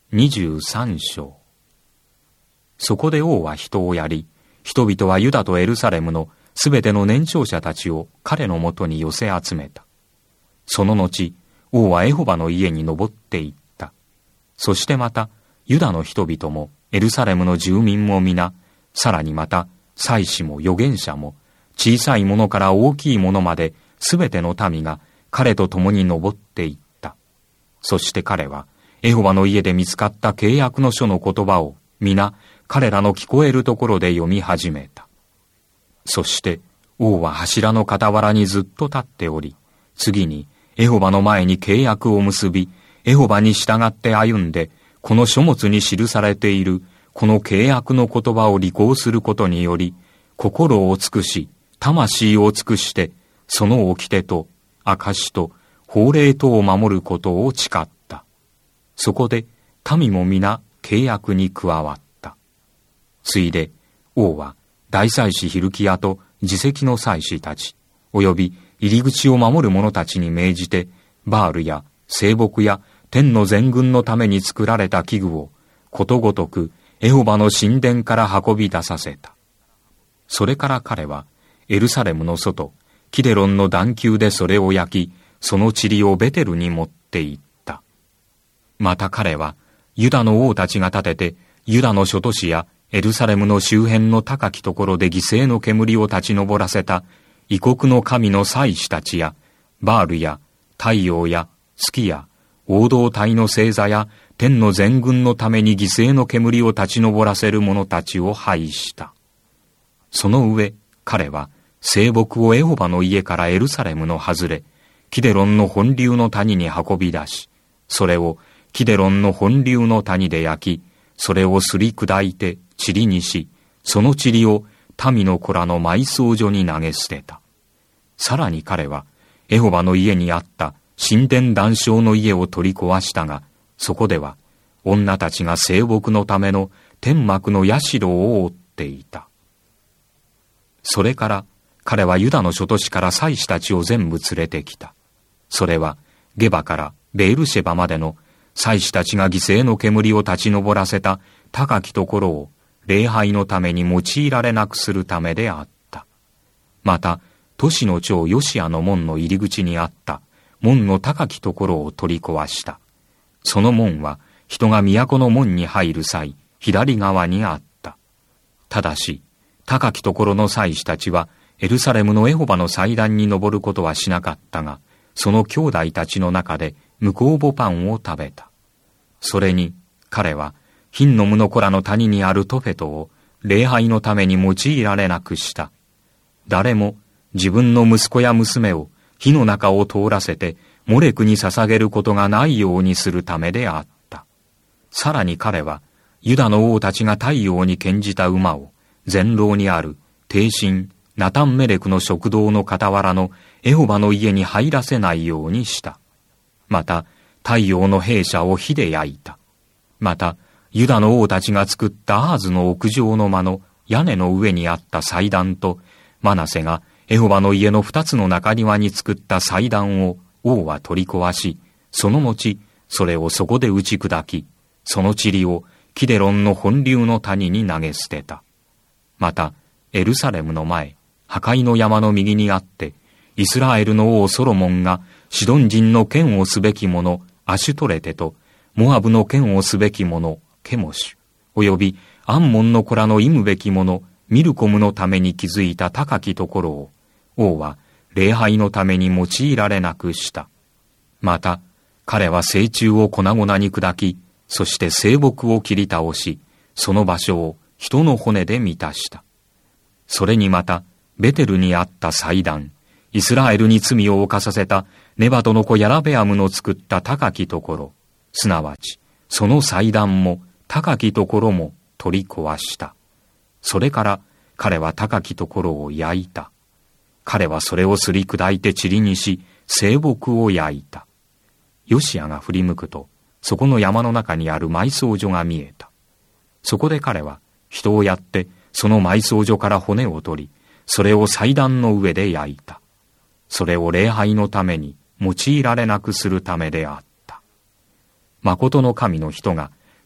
23章。そこで王は人をやり、人々はユダとエルサレムのすべての年長者たちを彼のもとに寄せ集めた。その後、王はエホバの家に登っていった。そしてまた、ユダの人々もエルサレムの住民も皆、さらにまた、祭司も預言者も、小さいものから大きいものまで、すべての民が彼と共に登っていった。そして彼は、エホバの家で見つかった契約の書の言葉を皆彼らの聞こえるところで読み始めた。そして王は柱の傍らにずっと立っており、次にエホバの前に契約を結び、エホバに従って歩んで、この書物に記されているこの契約の言葉を履行することにより、心を尽くし、魂を尽くして、その掟と証と法令とを守ることを誓った。そこで民も皆契約に加わった。ついで王は大祭司ヒルキヤと次席の祭司たち、および入り口を守る者たちに命じて、バールや聖木や天の全軍のために作られた器具をことごとくエホバの神殿から運び出させた。それから彼はエルサレムの外、キデロンの段丘でそれを焼き、その塵をベテルに持って行った。また彼は、ユダの王たちが建てて、ユダの諸都市やエルサレムの周辺の高きところで犠牲の煙を立ち上らせた異国の神の祭司たちや、バールや太陽や月や黄銅体の星座や天の全軍のために犠牲の煙を立ち上らせる者たちを廃した。その上、彼は聖木をエホバの家からエルサレムの外れ、キデロンの本流の谷に運び出し、それをキデロンの本流の谷で焼き、それをすり砕いて塵にし、その塵を民の子らの埋葬所に投げ捨てた。さらに彼は、エホバの家にあった神殿壇床の家を取り壊したが、そこでは女たちが聖木のための天幕の社を覆っていた。それから彼はユダの諸都市から祭司たちを全部連れてきた。それはゲバからベールシェバまでの祭司たちが犠牲の煙を立ち上らせた高きところを礼拝のために用いられなくするためであった。また、都市の長ヨシアの門の入り口にあった門の高きところを取り壊した。その門は人が都の門に入る際、左側にあった。ただし、高きところの祭司たちはエルサレムのエホバの祭壇に登ることはしなかったが、その兄弟たちの中で向こうぼパンを食べた。それに彼はヒンノムの子らの谷にあるトフェトを礼拝のために用いられなくした。誰も自分の息子や娘を火の中を通らせてモレクに捧げることがないようにするためであった。さらに彼はユダの王たちが太陽に献じた馬を全廊にある帝神ナタンメレクの食堂の傍らのエホバの家に入らせないようにした。また、太陽の兵舎を火で焼いた。また、ユダの王たちが作ったアーズの屋上の間の屋根の上にあった祭壇と、マナセがエホバの家の2つの中庭に作った祭壇を王は取り壊し、その後、それをそこで打ち砕き、その塵をキデロンの本流の谷に投げ捨てた。また、エルサレムの前、破壊の山の右にあって、イスラエルの王ソロモンがシドン人の剣をすべき者、アシュトレテと、モアブの剣をすべき者、ケモシュ、およびアンモンの子らの忌むべき者、ミルコムのために築いた高きところを、王は礼拝のために用いられなくした。また、彼は聖柱を粉々に砕き、そして聖木を切り倒し、その場所を人の骨で満たした。それにまた、ベテルにあった祭壇、イスラエルに罪を犯させたネバトの子ヤラベアムの作った高きところ、すなわち、その祭壇も高きところも取り壊した。それから彼は高きところを焼いた。彼はそれをすり砕いて塵にし、聖木を焼いた。ヨシアが振り向くと、そこの山の中にある埋葬所が見えた。そこで彼は人をやって、その埋葬所から骨を取り、それを祭壇の上で焼いた。それを礼拝のために用いられなくするためであった。誠の神の人が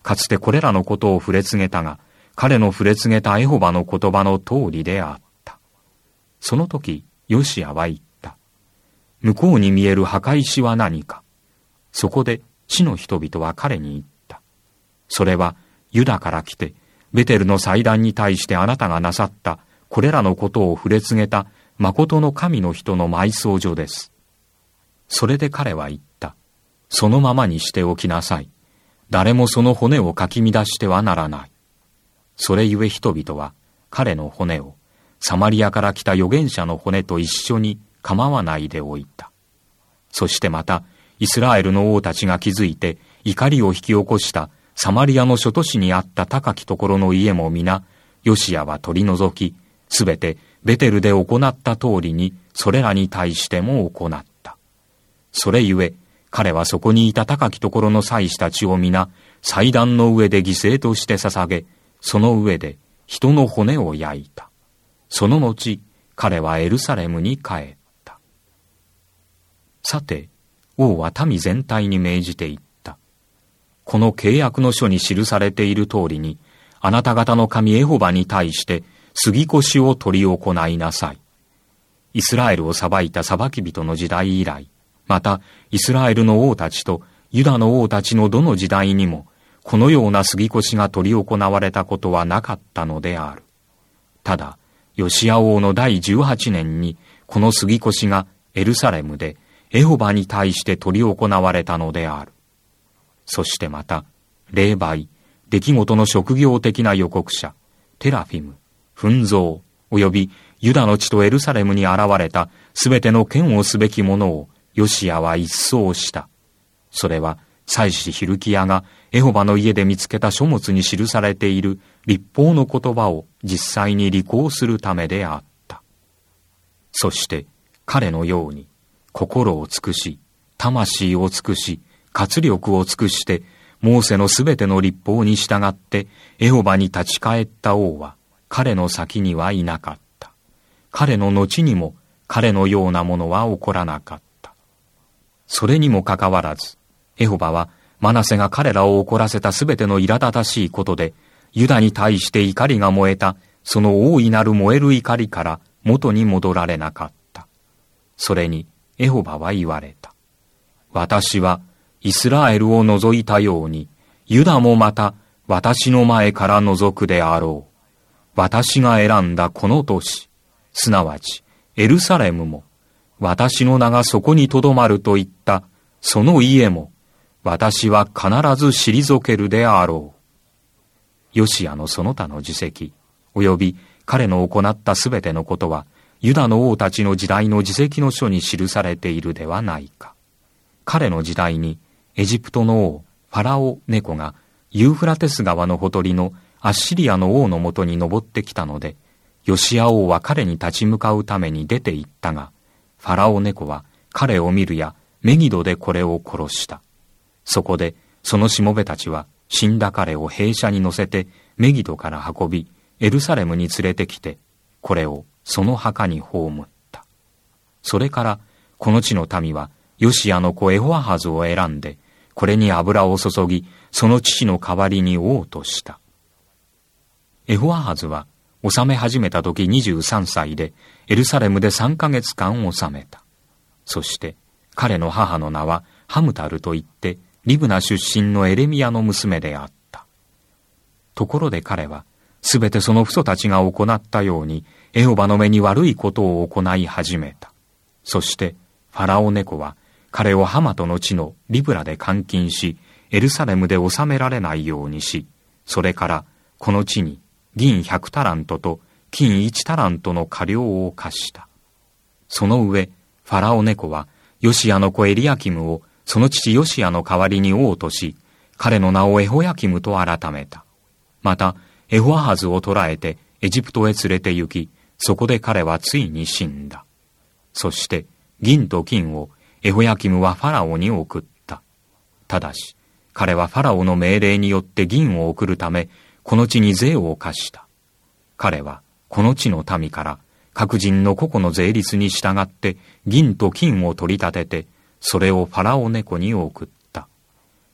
かつてこれらのことを触れ告げたが、彼の触れ告げたエホバの言葉の通りであった。その時、ヨシアは言った。向こうに見える墓石は何か。そこで地の人々は彼に言った。それはユダから来て、ベテルの祭壇に対してあなたがなさったこれらのことを触れ告げた誠の神の人の埋葬所です。それで彼は言った。そのままにしておきなさい。誰もその骨をかき乱してはならない。それゆえ人々は彼の骨をサマリアから来た預言者の骨と一緒に構わないでおいた。そしてまたイスラエルの王たちが気づいて怒りを引き起こしたサマリアの諸都市にあった高きところの家も皆、ヨシアは取り除き、すべてベテルで行った通りにそれらに対しても行った。それゆえ、彼はそこにいた高きところの祭司たちを皆、祭壇の上で犠牲として捧げ、その上で人の骨を焼いた。その後、彼はエルサレムに帰った。さて、王は民全体に命じていった。この契約の書に記されている通りに、あなた方の神エホバに対して杉越を取り行いなさい。イスラエルを裁いた裁き人の時代以来、またイスラエルの王たちとユダの王たちのどの時代にも、このような杉越が取り行われたことはなかったのである。ただ、ヨシア王の第18年に、この杉越がエルサレムでエホバに対して取り行われたのである。そしてまた、霊媒、出来事の職業的な予告者、テラフィム、奮増、およびユダの地とエルサレムに現れたすべての剣をすべきものをヨシアは一掃した。それは、祭司ヒルキヤがエホバの家で見つけた書物に記されている律法の言葉を実際に履行するためであった。そして彼のように心を尽くし、魂を尽くし、活力を尽くしてモーセのすべての律法に従ってエホバに立ち返った王は彼の先にはいなかった。彼の後にも彼のようなものは起こらなかった。それにもかかわらず、エホバはマナセが彼らを怒らせたすべての苛立たしいことで、ユダに対して怒りが燃えた、その大いなる燃える怒りから元に戻られなかった。それにエホバは言われた。私はイスラエルを除いたように、ユダもまた私の前から除くであろう。私が選んだこの都市、すなわちエルサレムも、私の名がそこにとどまると言ったその家も、私は必ず退けるであろう。ヨシアのその他の事績、および彼の行ったすべてのことは、ユダの王たちの時代の事績の書に記されているではないか。彼の時代に、エジプトの王、ファラオネコが、ユーフラテス川のほとりのアッシリアの王のもとに登ってきたので、ヨシア王は彼に立ち向かうために出て行ったが、ファラオネコは彼を見るや、メギドでこれを殺した。そこで、そのしもべたちは、死んだ彼を兵車に乗せて、メギドから運び、エルサレムに連れてきて、これをその墓に葬った。それから、この地の民は、ヨシアの子エホアハズを選んで、これに油を注ぎ、その父の代わりに王とした。エホアハズは、治め始めた時23歳で、エルサレムで3ヶ月間治めた。そして、彼の母の名はハムタルといって、リブナ出身のエレミヤの娘であった。ところで彼は、すべてその父祖たちが行ったように、エホバの目に悪いことを行い始めた。そして、ファラオネコは、彼をハマトの地のリブラで監禁し、エルサレムで治められないようにし、それからこの地に銀100タラントと金1タラントの過料を課した。その上、ファラオネコはヨシアの子エリアキムをその父ヨシアの代わりに王とし、彼の名をエホヤキムと改めた。また、エホアハズを捕らえてエジプトへ連れて行き、そこで彼はついに死んだ。そして、銀と金をエホヤキムはファラオに送った。ただし、彼はファラオの命令によって銀を送るため、この地に税を課した。彼は、この地の民から、各人の個々の税率に従って銀と金を取り立てて、それをファラオネコに送った。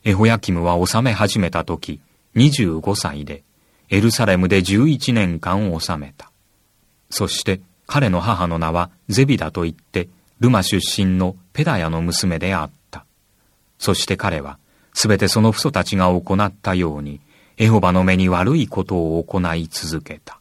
エホヤキムは治め始めた時、25歳で、エルサレムで11年間治めた。そして彼の母の名はゼビダといって、ルマ出身のペダヤの娘であった。そして彼は、すべてその父祖たちが行ったように、エホバの目に悪いことを行い続けた。